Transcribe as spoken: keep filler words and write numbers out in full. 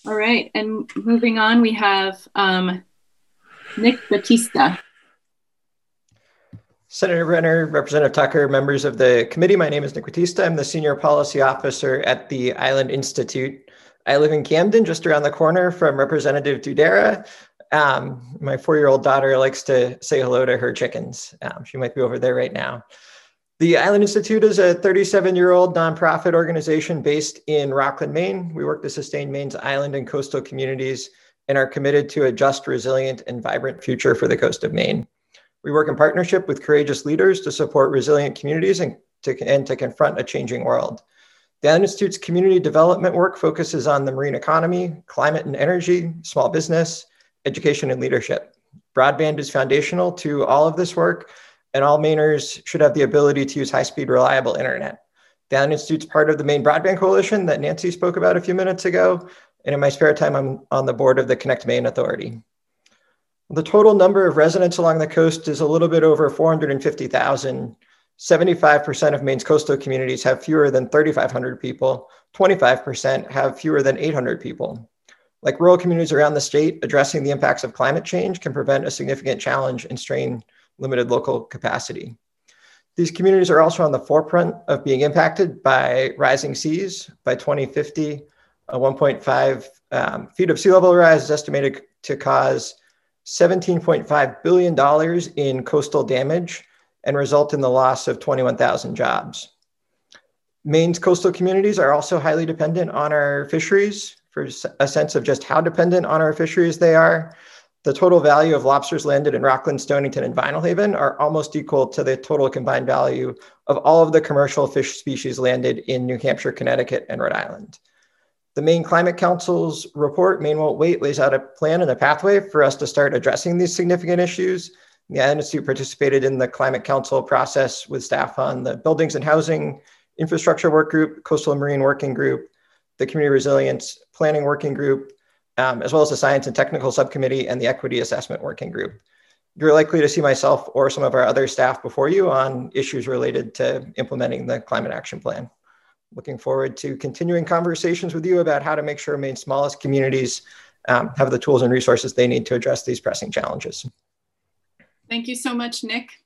All right, and moving on, we have um, Nick Batista. Senator Brenner, Representative Tucker, members of the committee, my name is Nick Batista. I'm the Senior Policy Officer at the Island Institute. I live in Camden, just around the corner from Representative Dudera. Um, my four-year-old daughter likes to say hello to her chickens. Um, she might be over there right now. The Island Institute is a thirty-seven-year-old nonprofit organization based in Rockland, Maine. We work to sustain Maine's island and coastal communities and are committed to a just, resilient, and vibrant future for the coast of Maine. We work in partnership with courageous leaders to support resilient communities and to, and to confront a changing world. The Island Institute's community development work focuses on the marine economy, climate and energy, small business, education, and leadership. Broadband is foundational to all of this work, and all Mainers should have the ability to use high-speed, reliable internet. The Island Institute's part of the Maine Broadband Coalition that Nancy spoke about a few minutes ago, and in my spare time, I'm on the board of the Connect Maine Authority. The total number of residents along the coast is a little bit over four hundred fifty thousand. seventy-five percent of Maine's coastal communities have fewer than thirty-five hundred people. twenty-five percent have fewer than eight hundred people. Like rural communities around the state, addressing the impacts of climate change can prevent a significant challenge and strain limited local capacity. These communities are also on the forefront of being impacted by rising seas. By twenty fifty, a one point five um, feet of sea level rise is estimated to cause seventeen point five billion dollars in coastal damage and result in the loss of twenty-one thousand jobs. Maine's coastal communities are also highly dependent on our fisheries. For a sense of just how dependent on our fisheries they are, the total value of lobsters landed in Rockland, Stonington, and Vinyl Haven are almost equal to the total combined value of all of the commercial fish species landed in New Hampshire, Connecticut, and Rhode Island. The Maine Climate Council's report, Maine Won't Wait, lays out a plan and a pathway for us to start addressing these significant issues. The Island Institute participated in the Climate Council process with staff on the Buildings and Housing Infrastructure Work Group, Coastal and Marine Working Group, the Community Resilience Planning Working Group, um, as well as the Science and Technical Subcommittee and the Equity Assessment Working Group. You're likely to see myself or some of our other staff before you on issues related to implementing the Climate Action Plan. Looking forward to continuing conversations with you about how to make sure Maine's smallest communities um, have the tools and resources they need to address these pressing challenges. Thank you so much, Nick.